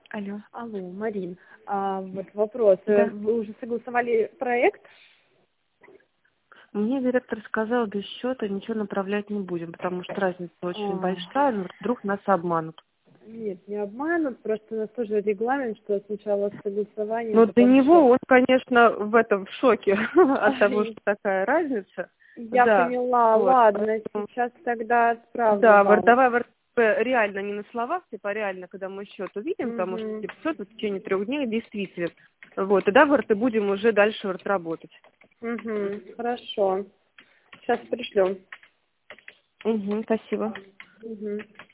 Алло. Алло, Марин, вот вопрос. Да. Вы уже согласовали проект? Мне директор сказал, без счета ничего направлять не будем, потому что разница очень большая, но вдруг нас обманут. Нет, не обманут, просто у нас тоже регламент, что сначала согласование, Но для потом него счет. он, конечно, в этом в шоке от того, что такая разница. Я Да, поняла, вот. ладно, сейчас тогда отправлю Да, вам. давай в РТП реально не на словах, типа реально, когда мы счет увидим, потому что Угу. типа счет в течение 3 дней действителен. Вот, тогда в РТ будем уже дальше в РТ работать. Угу, хорошо. Сейчас пришлю. Угу, спасибо. Угу.